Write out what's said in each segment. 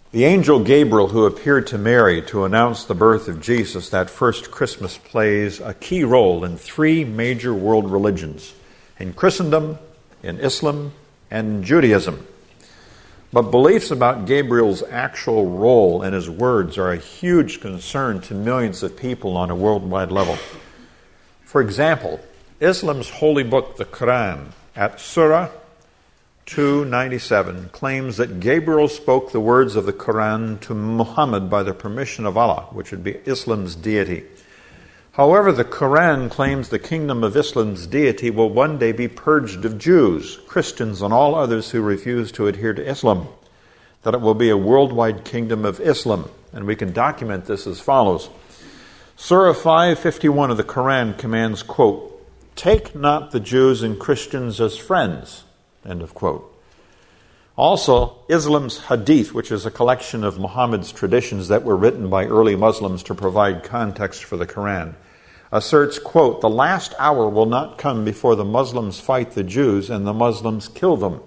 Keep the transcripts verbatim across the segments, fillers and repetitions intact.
The angel Gabriel, who appeared to Mary to announce the birth of Jesus that first Christmas, plays a key role in three major world religions: in Christendom, in Islam, and Judaism. But beliefs about Gabriel's actual role and his words are a huge concern to millions of people on a worldwide level. For example, Islam's holy book, the Quran, at Surah two ninety-seven, claims that Gabriel spoke the words of the Quran to Muhammad by the permission of Allah, which would be Islam's deity. However, the Quran claims the kingdom of Islam's deity will one day be purged of Jews, Christians, and all others who refuse to adhere to Islam, that it will be a worldwide kingdom of Islam. And we can document this as follows. Surah five fifty-one of the Quran commands, quote, "Take not the Jews and Christians as friends," end of quote. Also, Islam's Hadith, which is a collection of Muhammad's traditions that were written by early Muslims to provide context for the Quran, asserts, quote, "The last hour will not come before the Muslims fight the Jews and the Muslims kill them."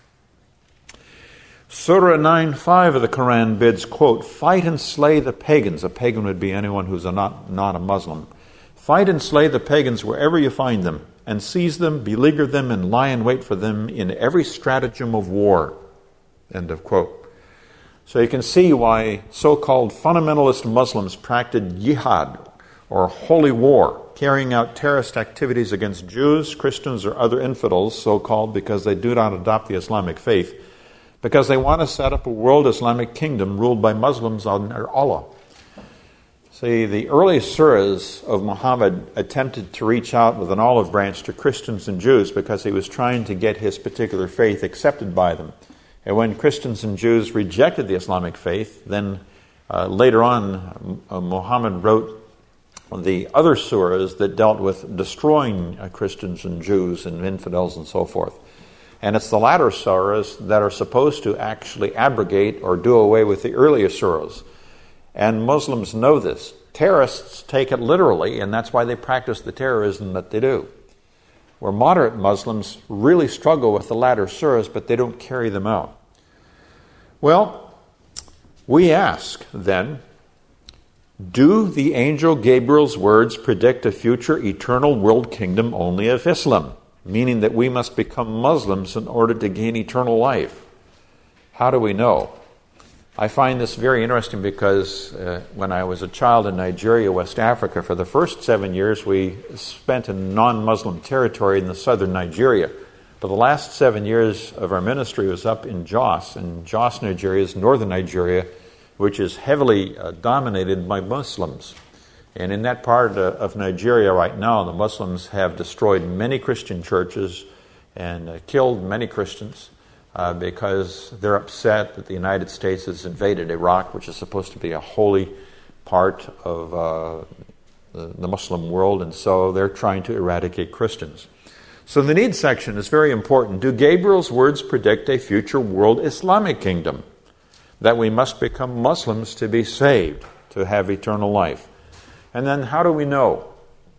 Surah nine five of the Quran bids, quote, "Fight and slay the pagans." A pagan would be anyone who's a not, not a Muslim. "Fight and slay the pagans wherever you find them, and seize them, beleaguer them, and lie in wait for them in every stratagem of war." End of quote. So you can see why so-called fundamentalist Muslims practiced jihad, or holy war, carrying out terrorist activities against Jews, Christians, or other infidels, so-called because they do not adopt the Islamic faith, because they want to set up a world Islamic kingdom ruled by Muslims under Allah. See, the early surahs of Muhammad attempted to reach out with an olive branch to Christians and Jews because he was trying to get his particular faith accepted by them. And when Christians and Jews rejected the Islamic faith, then uh, later on uh, Muhammad wrote the other surahs that dealt with destroying uh, Christians and Jews and infidels and so forth. And it's the latter surahs that are supposed to actually abrogate or do away with the earlier surahs. And Muslims know this. Terrorists take it literally, and that's why they practice the terrorism that they do. Where moderate Muslims really struggle with the latter surahs, but they don't carry them out. Well, we ask then, do the angel Gabriel's words predict a future eternal world kingdom only of Islam, meaning that we must become Muslims in order to gain eternal life? How do we know? I find this very interesting because uh, when I was a child in Nigeria, West Africa, for the first seven years we spent in non-Muslim territory in the southern Nigeria. But the last seven years of our ministry was up in Jos, and Jos, Nigeria is northern Nigeria, which is heavily uh, dominated by Muslims. And in that part uh, of Nigeria right now, the Muslims have destroyed many Christian churches and uh, killed many Christians. Uh, because they're upset that the United States has invaded Iraq, which is supposed to be a holy part of uh, the, the Muslim world, and so they're trying to eradicate Christians. So the need section is very important. Do Gabriel's words predict a future world Islamic kingdom? That we must become Muslims to be saved, to have eternal life. And then how do we know?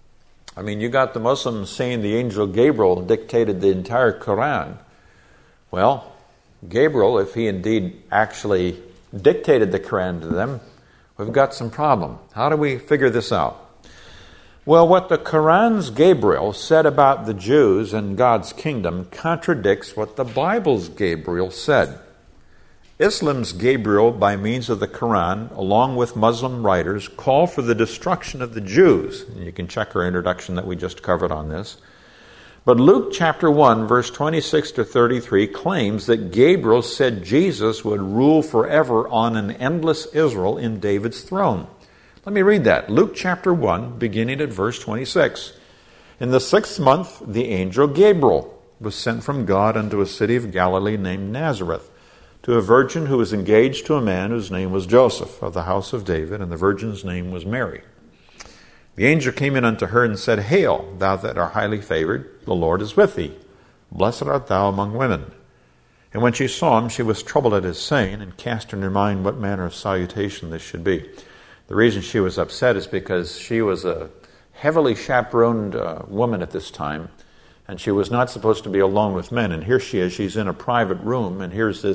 I mean, you got the Muslims saying the angel Gabriel dictated the entire Quran. Well, Gabriel, if he indeed actually dictated the Quran to them, we've got some problem. How do we figure this out? Well, what the Quran's Gabriel said about the Jews and God's kingdom contradicts what the Bible's Gabriel said. Islam's Gabriel, by means of the Quran, along with Muslim writers, call for the destruction of the Jews. And you can check our introduction that we just covered on this. But Luke chapter one, verse twenty-six to thirty-three claims that Gabriel said Jesus would rule forever on an endless Israel in David's throne. Let me read that. Luke chapter one, beginning at verse twenty-six. In the sixth month, the angel Gabriel was sent from God unto a city of Galilee named Nazareth, to a virgin who was engaged to a man whose name was Joseph, of the house of David, and the virgin's name was Mary. The angel came in unto her and said, Hail, thou that art highly favored, the Lord is with thee. Blessed art thou among women. And when she saw him, she was troubled at his saying, and cast in her mind what manner of salutation this should be. The reason she was upset is because she was a heavily chaperoned uh, woman at this time, and she was not supposed to be alone with men. And here she is, she's in a private room, and here's this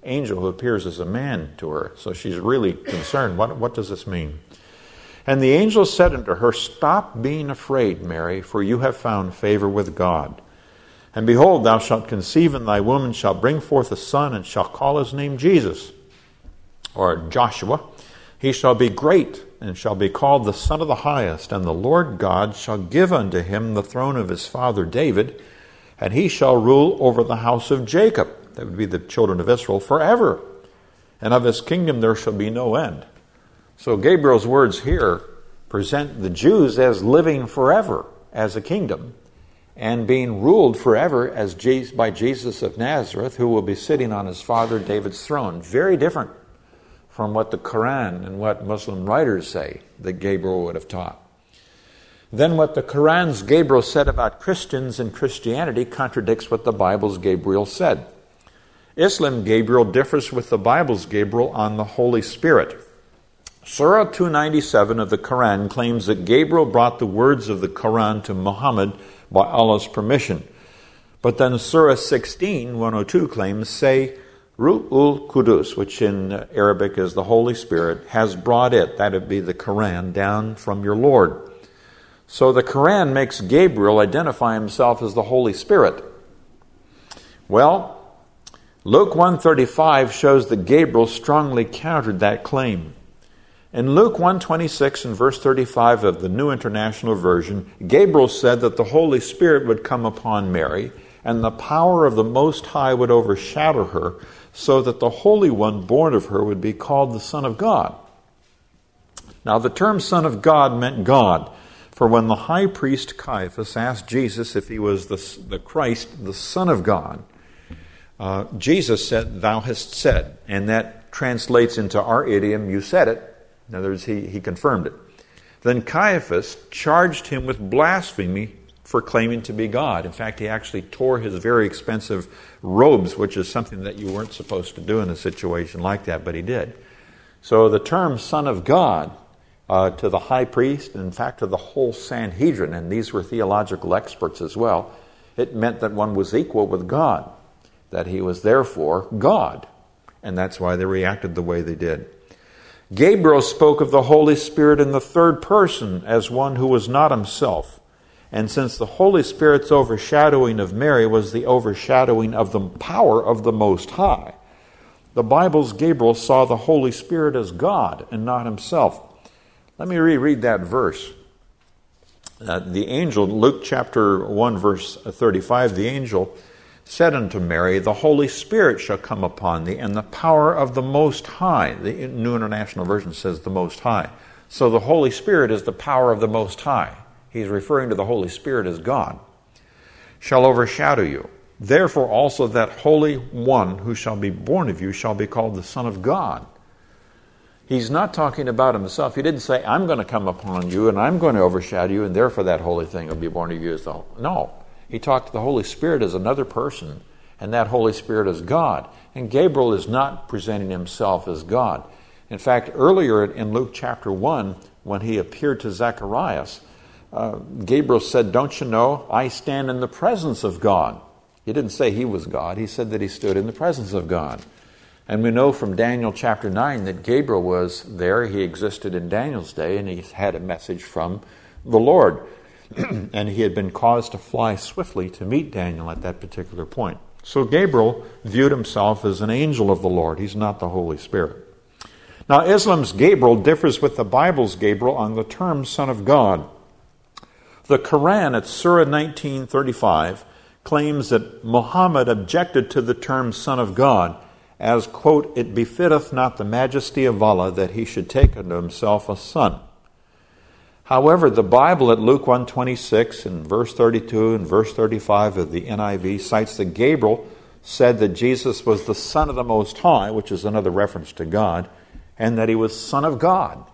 angel who appears as a man to her. So she's really concerned. What, what does this mean? And the angel said unto her, Stop being afraid, Mary, for you have found favor with God. And behold, thou shalt conceive in thy womb, and shalt bring forth a son, and shalt call his name Jesus, or Joshua. He shall be great, and shall be called the Son of the Highest. And the Lord God shall give unto him the throne of his father David, and he shall rule over the house of Jacob, that would be the children of Israel, forever. And of his kingdom there shall be no end. So Gabriel's words here present the Jews as living forever as a kingdom and being ruled forever as Je- by Jesus of Nazareth, who will be sitting on his father David's throne. Very different from what the Quran and what Muslim writers say that Gabriel would have taught. Then what the Quran's Gabriel said about Christians and Christianity contradicts what the Bible's Gabriel said. Islam Gabriel differs with the Bible's Gabriel on the Holy Spirit. Surah two ninety-seven of the Quran claims that Gabriel brought the words of the Quran to Muhammad by Allah's permission. But then Surah sixteen, one oh two claims, say, Ru'ul Qudus, which in Arabic is the Holy Spirit, has brought it, that would be the Quran, down from your Lord. So the Quran makes Gabriel identify himself as the Holy Spirit. Well, Luke one thirty-five shows that Gabriel strongly countered that claim. In Luke one twenty-six and verse thirty-five of the New International Version, Gabriel said that the Holy Spirit would come upon Mary, and the power of the Most High would overshadow her, so that the Holy One born of her would be called the Son of God. Now the term Son of God meant God, for when the high priest Caiaphas asked Jesus if he was the, the Christ, the Son of God, uh, Jesus said, Thou hast said, and that translates into our idiom, you said it. In other words, he, he confirmed it. Then Caiaphas charged him with blasphemy for claiming to be God. In fact, he actually tore his very expensive robes, which is something that you weren't supposed to do in a situation like that, but he did. So the term Son of God uh, to the high priest, and in fact to the whole Sanhedrin, and these were theological experts as well, it meant that one was equal with God, that he was therefore God. And that's why they reacted the way they did. Gabriel spoke of the Holy Spirit in the third person as one who was not himself. And since the Holy Spirit's overshadowing of Mary was the overshadowing of the power of the Most High, the Bible's Gabriel saw the Holy Spirit as God and not himself. Let me reread that verse. Uh, the angel, Luke chapter one, verse thirty-five, the angel said unto Mary, The Holy Spirit shall come upon thee, and the power of the Most High. The New International Version says the Most High. So the Holy Spirit is the power of the Most High. He's referring to the Holy Spirit as God. Shall overshadow you. Therefore also that Holy One who shall be born of you shall be called the Son of God. He's not talking about himself. He didn't say, I'm going to come upon you and I'm going to overshadow you and therefore that holy thing will be born of you as the whole. No. He talked to the Holy Spirit as another person, and that Holy Spirit is God. And Gabriel is not presenting himself as God. In fact, earlier in Luke chapter one, when he appeared to Zacharias, uh, Gabriel said, Don't you know, I stand in the presence of God. He didn't say he was God. He said that he stood in the presence of God. And we know from Daniel chapter nine that Gabriel was there. He existed in Daniel's day, and he had a message from the Lord. And he had been caused to fly swiftly to meet Daniel at that particular point. So Gabriel viewed himself as an angel of the Lord. He's not the Holy Spirit. Now, Islam's Gabriel differs with the Bible's Gabriel on the term Son of God. The Quran at Surah nineteen thirty-five claims that Muhammad objected to the term Son of God as, quote, It befitteth not the majesty of Allah that he should take unto himself a son. However, the Bible at Luke one twenty-six and verse thirty-two and verse thirty-five of the N I V cites that Gabriel said that Jesus was the Son of the Most High, which is another reference to God, and that he was Son of God.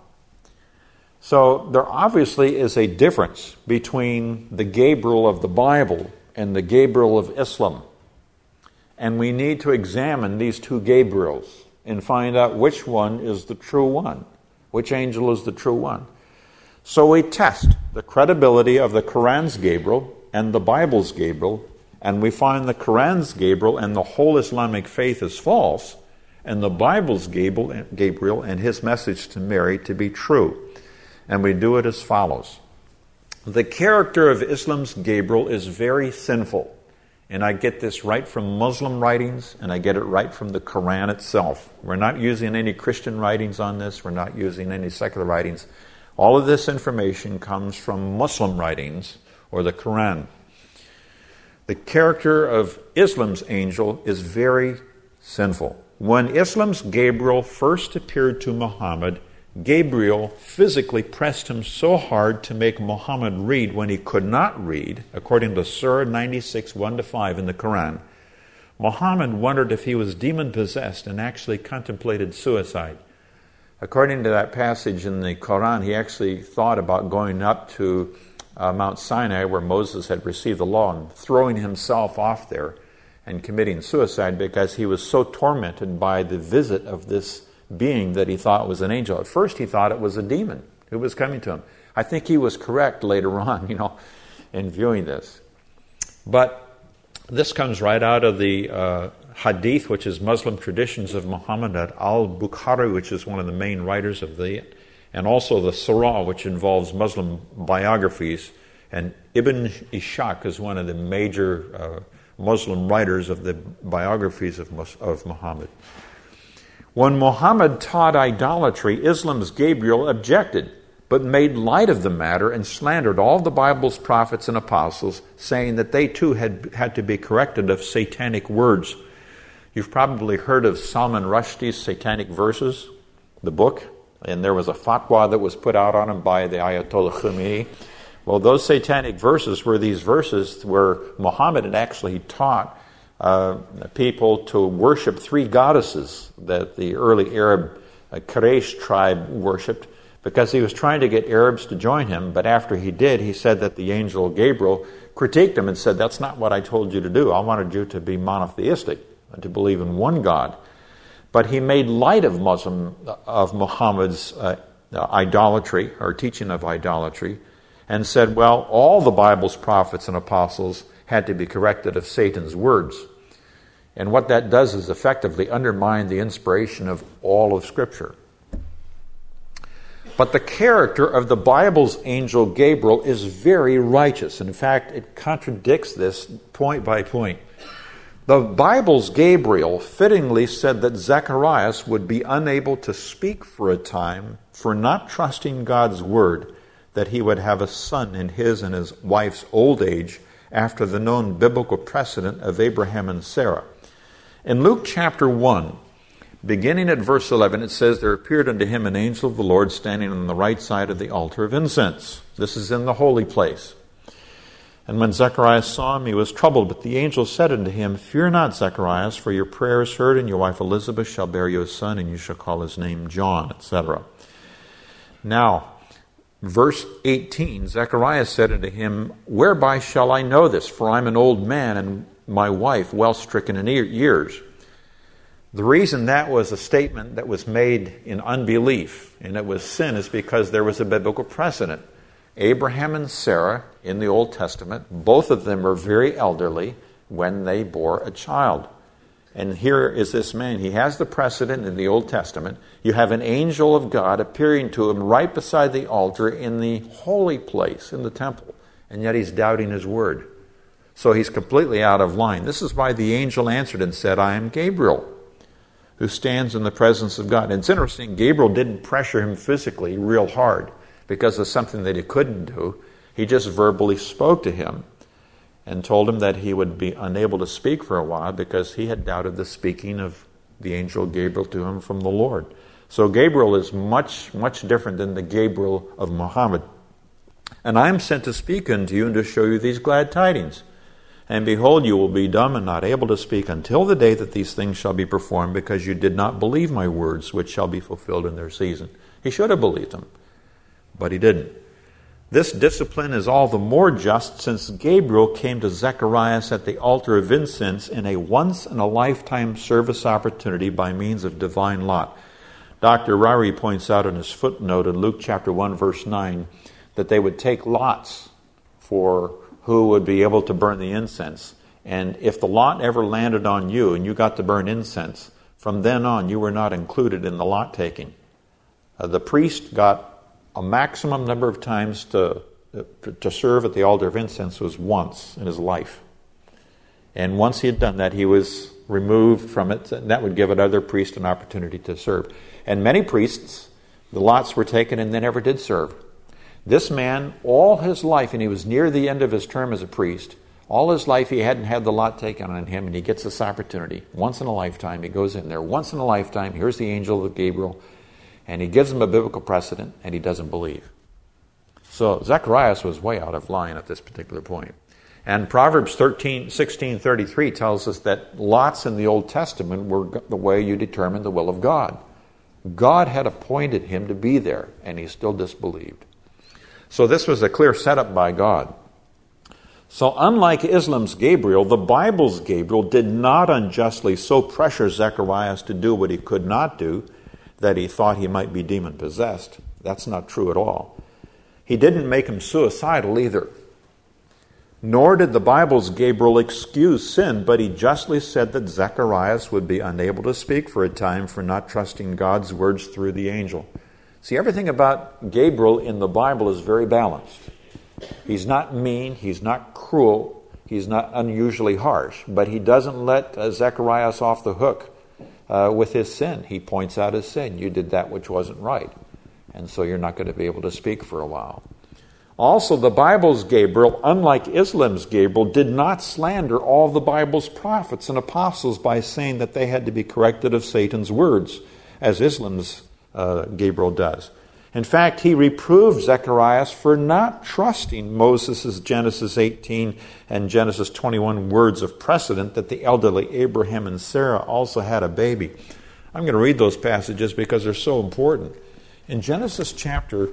So there obviously is a difference between the Gabriel of the Bible and the Gabriel of Islam. And we need to examine these two Gabriels and find out which one is the true one, which angel is the true one. So we test the credibility of the Quran's Gabriel and the Bible's Gabriel, and we find the Quran's Gabriel and the whole Islamic faith is false, and the Bible's Gabriel and his message to Mary to be true. And we do it as follows. The character of Islam's Gabriel is very sinful. And I get this right from Muslim writings, and I get it right from the Quran itself. We're not using any Christian writings on this. We're not using any secular writings. All of this information comes from Muslim writings or the Quran. The character of Islam's angel is very sinful. When Islam's Gabriel first appeared to Muhammad, Gabriel physically pressed him so hard to make Muhammad read when he could not read, according to Surah ninety-six, one to five in the Quran. Muhammad wondered if he was demon-possessed and actually contemplated suicide. According to that passage in the Quran, he actually thought about going up to uh, Mount Sinai, where Moses had received the law, and throwing himself off there and committing suicide because he was so tormented by the visit of this being that he thought was an angel. At first he thought it was a demon who was coming to him. I think he was correct later on, you know, in viewing this. But this comes right out of the uh, Hadith, which is Muslim traditions of Muhammad, at al-Bukhari, which is one of the main writers of the, and also the Sirah, which involves Muslim biographies, and Ibn Ishaq is one of the major uh, Muslim writers of the biographies of, of Muhammad. When Muhammad taught idolatry, Islam's Gabriel objected, but made light of the matter and slandered all the Bible's prophets and apostles, saying that they too had, had to be corrected of satanic words. You've probably heard of Salman Rushdie's Satanic Verses, the book, and there was a fatwa that was put out on him by the Ayatollah Khomeini. Well, those satanic verses were these verses where Muhammad had actually taught Uh, people to worship three goddesses that the early Arab uh, Quraysh tribe worshipped, because he was trying to get Arabs to join him. But after he did, he said that the angel Gabriel critiqued him and said, "That's not what I told you to do. I wanted you to be monotheistic, to believe in one God." But he made light of Muslim of Muhammad's uh, idolatry or teaching of idolatry, and said, "Well, all the Bible's prophets and apostles had to be corrected of Satan's words." And what that does is effectively undermine the inspiration of all of Scripture. But the character of the Bible's angel Gabriel is very righteous. In fact, it contradicts this point by point. The Bible's Gabriel fittingly said that Zacharias would be unable to speak for a time for not trusting God's word that he would have a son in his and his wife's old age, after the known biblical precedent of Abraham and Sarah. In Luke chapter one, beginning at verse eleven, it says, "There appeared unto him an angel of the Lord standing on the right side of the altar of incense." This is in the holy place. "And when Zacharias saw him, he was troubled. But the angel said unto him, Fear not, Zacharias, for your prayer is heard, and your wife Elizabeth shall bear you a son, and you shall call his name John," et cetera. Now, verse eighteen, "Zacharias said unto him, Whereby shall I know this? For I am an old man, and my wife well stricken in years." The reason that was a statement that was made in unbelief, and it was sin, is because there was a biblical precedent. Abraham and Sarah, in the Old Testament, both of them were very elderly when they bore a child. And here is this man. He has the precedent in the Old Testament. You have an angel of God appearing to him right beside the altar in the holy place, in the temple. And yet he's doubting his word. So he's completely out of line. This is why the angel answered and said, "I am Gabriel, who stands in the presence of God." And it's interesting, Gabriel didn't pressure him physically real hard because of something that he couldn't do. He just verbally spoke to him and told him that he would be unable to speak for a while because he had doubted the speaking of the angel Gabriel to him from the Lord. So Gabriel is much, much different than the Gabriel of Muhammad. "And I am sent to speak unto you and to show you these glad tidings. And behold, you will be dumb and not able to speak until the day that these things shall be performed, because you did not believe my words, which shall be fulfilled in their season." He should have believed them, but he didn't. This discipline is all the more just since Gabriel came to Zacharias at the altar of incense in a once-in-a-lifetime service opportunity by means of divine lot. Doctor Rari points out in his footnote in Luke chapter one, verse nine, that they would take lots for who would be able to burn the incense. And if the lot ever landed on you and you got to burn incense, From then on, you were not included in the lot taking. Uh, the priest got a maximum number of times to, to serve at the altar of incense was once in his life. And once he had done that, he was removed from it, and that would give another priest an opportunity to serve. And many priests, the lots were taken and they never did serve. This man, all his life, and he was near the end of his term as a priest, all his life he hadn't had the lot taken on him, and he gets this opportunity. Once in a lifetime, he goes in there. Once in a lifetime, here's the angel of Gabriel, and he gives him a biblical precedent, and he doesn't believe. So Zacharias was way out of line at this particular point. And Proverbs thirteen, sixteen thirty-three tells us that lots in the Old Testament were the way you determine the will of God. God had appointed him to be there, and he still disbelieved. So this was a clear setup by God. So unlike Islam's Gabriel, the Bible's Gabriel did not unjustly so pressure Zacharias to do what he could not do that he thought he might be demon-possessed. That's not true at all. He didn't make him suicidal either. Nor did the Bible's Gabriel excuse sin, but he justly said that Zacharias would be unable to speak for a time for not trusting God's words through the angel. See, everything about Gabriel in the Bible is very balanced. He's not mean, he's not cruel, he's not unusually harsh, but he doesn't let uh, Zacharias off the hook uh, with his sin. He points out his sin. You did that which wasn't right, and so you're not going to be able to speak for a while. Also, the Bible's Gabriel, unlike Islam's Gabriel, did not slander all the Bible's prophets and apostles by saying that they had to be corrected of Satan's words, as Islam's uh, Gabriel does. In fact, he reproved Zacharias for not trusting Moses' Genesis eighteen and Genesis twenty-one words of precedent that the elderly Abraham and Sarah also had a baby. I'm going to read those passages because they're so important. In Genesis chapter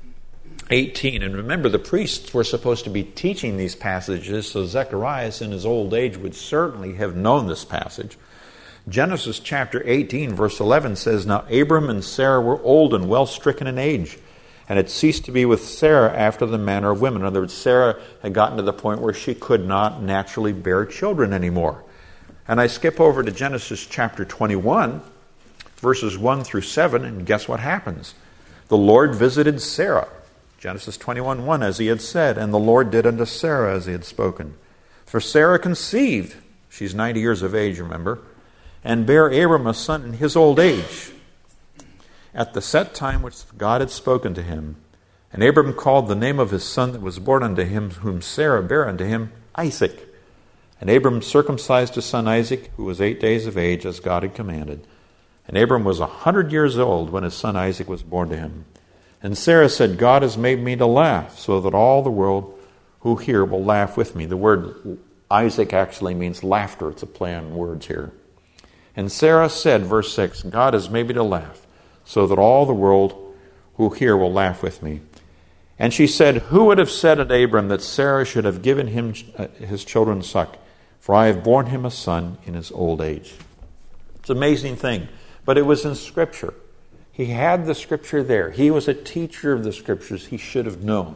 eighteen, and remember, the priests were supposed to be teaching these passages, so Zacharias in his old age would certainly have known this passage. Genesis chapter eighteen, verse eleven says, Now Abram and Sarah were old and well stricken in age, and had ceased to be with Sarah after the manner of women. In other words, Sarah had gotten to the point where she could not naturally bear children anymore. And I skip over to Genesis chapter twenty-one, verses one through seven, and guess what happens? The Lord visited Sarah, Genesis twenty-one, one, as he had said, and the Lord did unto Sarah as he had spoken. For Sarah conceived, she's ninety years of age, remember, and bare Abram a son in his old age, at the set time which God had spoken to him. And Abram called the name of his son that was born unto him, whom Sarah bare unto him, Isaac. And Abram circumcised his son Isaac, who was eight days of age, as God had commanded. And Abram was a hundred years old when his son Isaac was born to him. And Sarah said, God has made me to laugh, so that all the world who hear will laugh with me. The word Isaac actually means laughter. It's a play on words here. And Sarah said, verse six, God has made me to laugh, so that all the world who hear will laugh with me. And she said, Who would have said at Abram that Sarah should have given him his children suck? For I have borne him a son in his old age. It's an amazing thing. But it was in Scripture. He had the Scripture there. He was a teacher of the Scriptures. He should have known.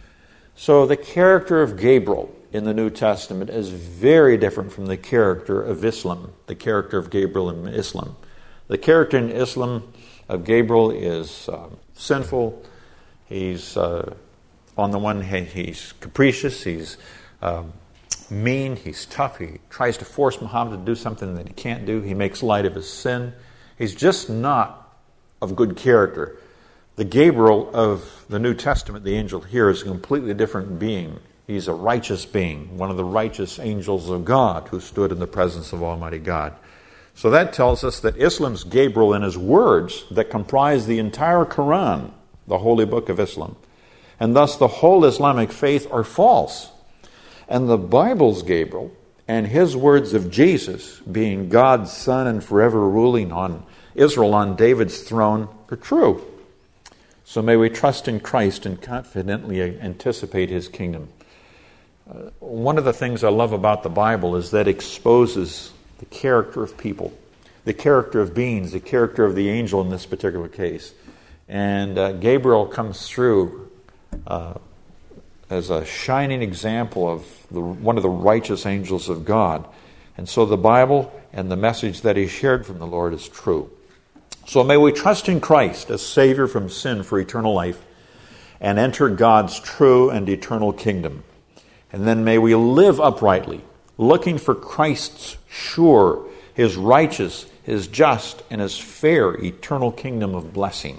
So the character of Gabriel in the New Testament is very different from the character of Islam, the character of Gabriel in Islam. The character in Islam of Gabriel is uh, sinful. He's, uh, on the one hand, he's capricious. He's um, mean. He's tough. He tries to force Muhammad to do something that he can't do. He makes light of his sin. He's just not of good character. The Gabriel of the New Testament, the angel here, is a completely different being. He's a righteous being, one of the righteous angels of God who stood in the presence of Almighty God. So that tells us that Islam's Gabriel and his words that comprise the entire Quran, the holy book of Islam, and thus the whole Islamic faith are false. And the Bible's Gabriel and his words of Jesus, being God's Son and forever ruling on Israel on David's throne, are true. So may we trust in Christ and confidently anticipate his kingdom. Uh, one of the things I love about the Bible is that it exposes the character of people, the character of beings, the character of the angel in this particular case. And uh, Gabriel comes through uh, as a shining example of the, one of the righteous angels of God. And so the Bible and the message that he shared from the Lord is true. So may we trust in Christ as Savior from sin for eternal life and enter God's true and eternal kingdom. And then may we live uprightly, looking for Christ's sure, his righteous, his just, and his fair eternal kingdom of blessing.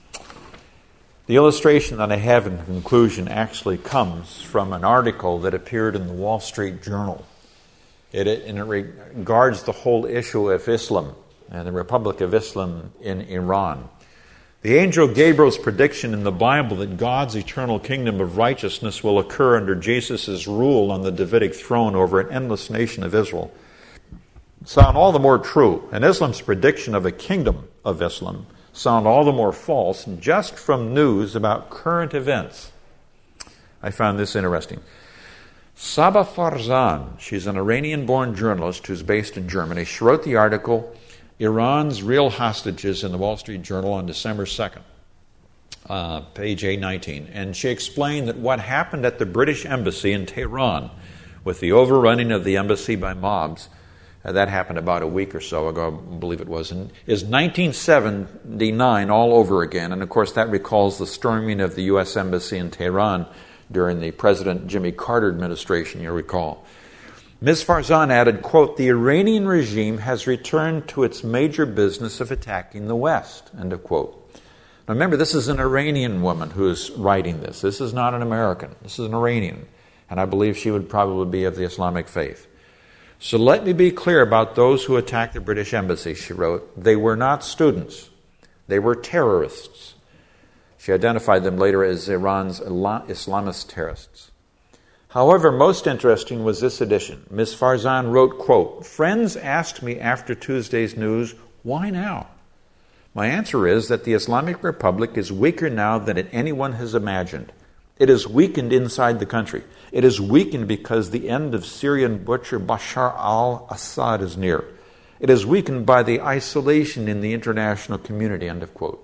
The illustration that I have in conclusion actually comes from an article that appeared in the Wall Street Journal. It, and it regards the whole issue of Islam and the Republic of Islam in Iran. The angel Gabriel's prediction in the Bible that God's eternal kingdom of righteousness will occur under Jesus' rule on the Davidic throne over an endless nation of Israel sound all the more true, and Islam's prediction of a kingdom of Islam sound all the more false just from news about current events. I found this interesting. Saba Farzan, she's an Iranian-born journalist who's based in Germany. She wrote the article, Iran's Real Hostages, in the Wall Street Journal on December second, uh, page eight nineteen. And she explained that what happened at the British Embassy in Tehran with the overrunning of the embassy by mobs, uh, that happened about a week or so ago, I believe it was, and is nineteen seventy-nine all over again. And of course that recalls the storming of the U S Embassy in Tehran during the President Jimmy Carter administration, you'll recall. Miz Farzan added, quote, the Iranian regime has returned to its major business of attacking the West, end of quote. Now remember, this is an Iranian woman who is writing this. This is not an American. This is an Iranian. And I believe she would probably be of the Islamic faith. So let me be clear about those who attacked the British Embassy, she wrote. They were not students. They were terrorists. She identified them later as Iran's Islamist terrorists. However, most interesting was this addition. Miz Farzan wrote, quote, friends asked me after Tuesday's news, why now? My answer is that the Islamic Republic is weaker now than anyone has imagined. It is weakened inside the country. It is weakened because the end of Syrian butcher Bashar al-Assad is near. It is weakened by the isolation in the international community, end of quote.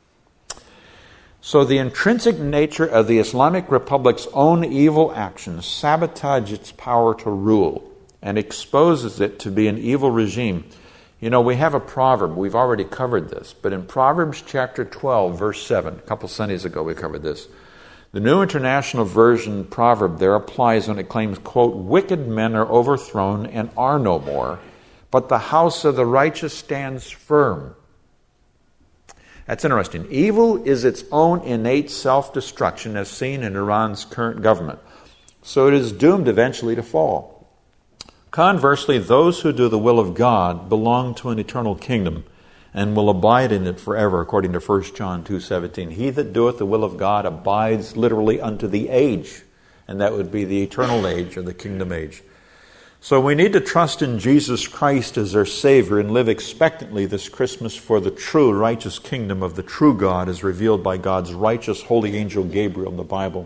So the intrinsic nature of the Islamic Republic's own evil actions sabotage its power to rule and exposes it to be an evil regime. You know, we have a proverb. We've already covered this. But in Proverbs chapter twelve, verse seven, a couple Sundays ago we covered this. The New International Version proverb there applies when it claims, quote, wicked men are overthrown and are no more, but the house of the righteous stands firm. That's interesting. Evil is its own innate self-destruction as seen in Iran's current government. So it is doomed eventually to fall. Conversely, those who do the will of God belong to an eternal kingdom and will abide in it forever, according to First John two seventeen. He that doeth the will of God abides literally unto the age, and that would be the eternal age or the kingdom age. So we need to trust in Jesus Christ as our Savior and live expectantly this Christmas for the true righteous kingdom of the true God as revealed by God's righteous holy angel Gabriel in the Bible.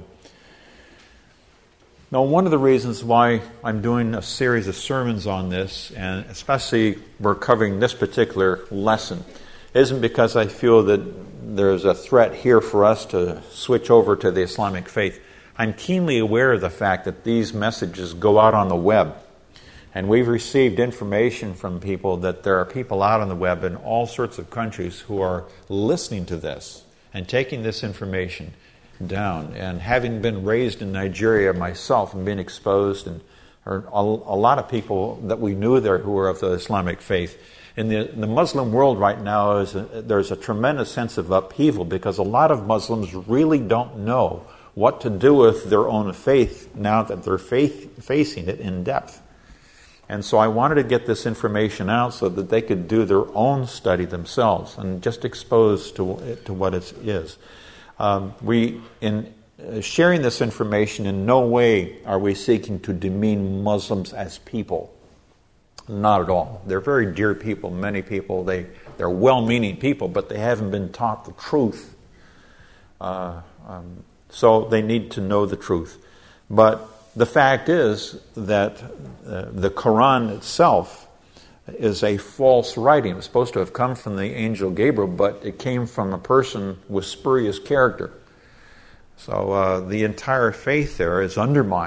Now, one of the reasons why I'm doing a series of sermons on this, and especially we're covering this particular lesson, isn't because I feel that there's a threat here for us to switch over to the Islamic faith. I'm keenly aware of the fact that these messages go out on the web. And we've received information from people that there are people out on the web in all sorts of countries who are listening to this and taking this information down. And having been raised in Nigeria myself and been exposed, and or a, a lot of people that we knew there who were of the Islamic faith. In the, in the Muslim world right now, is a, there's a tremendous sense of upheaval because a lot of Muslims really don't know what to do with their own faith now that they're faith, facing it in depth. And so I wanted to get this information out so that they could do their own study themselves and just expose to, to what it is. Um, we, in sharing this information, in no way are we seeking to demean Muslims as people. Not at all. They're very dear people. Many people, they, they're well-meaning people, but they haven't been taught the truth. Uh, um, so they need to know the truth. But the fact is that uh, the Quran itself is a false writing. It's supposed to have come from the angel Gabriel, but it came from a person with spurious character. So uh, the entire faith there is undermined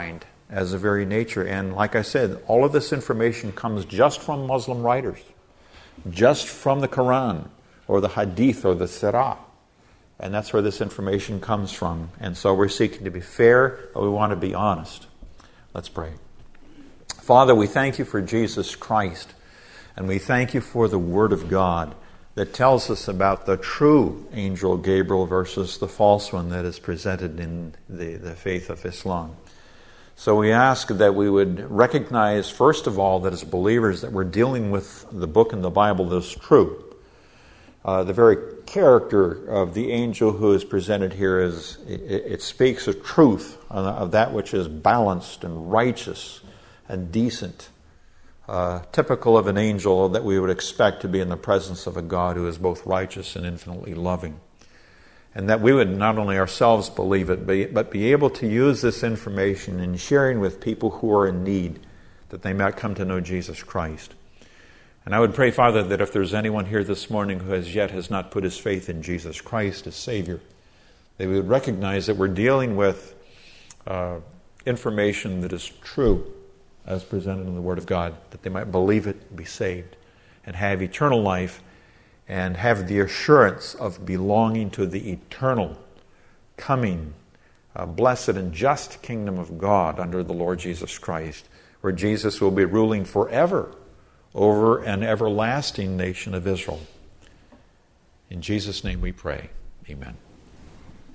as a very nature. And like I said, all of this information comes just from Muslim writers, just from the Quran or the Hadith or the Sirah. And that's where this information comes from. And so we're seeking to be fair, but we want to be honest. Let's pray. Father, we thank you for Jesus Christ, and we thank you for the Word of God that tells us about the true angel Gabriel versus the false one that is presented in the, the faith of Islam. So we ask that we would recognize, first of all, that as believers that we're dealing with the book in the Bible that is true. Uh, the very character of the angel who is presented here is, it, it speaks of truth, of that which is balanced and righteous and decent, uh, typical of an angel that we would expect to be in the presence of a God who is both righteous and infinitely loving. And that we would not only ourselves believe it, but be able to use this information in sharing with people who are in need, that they might come to know Jesus Christ. And I would pray, Father, that if there's anyone here this morning who as yet has not put his faith in Jesus Christ as Savior, they would recognize that we're dealing with uh, information that is true as presented in the Word of God, that they might believe it, be saved, and have eternal life, and have the assurance of belonging to the eternal, coming, uh, blessed and just kingdom of God under the Lord Jesus Christ, where Jesus will be ruling forever over an everlasting nation of Israel. In Jesus' name we pray. Amen.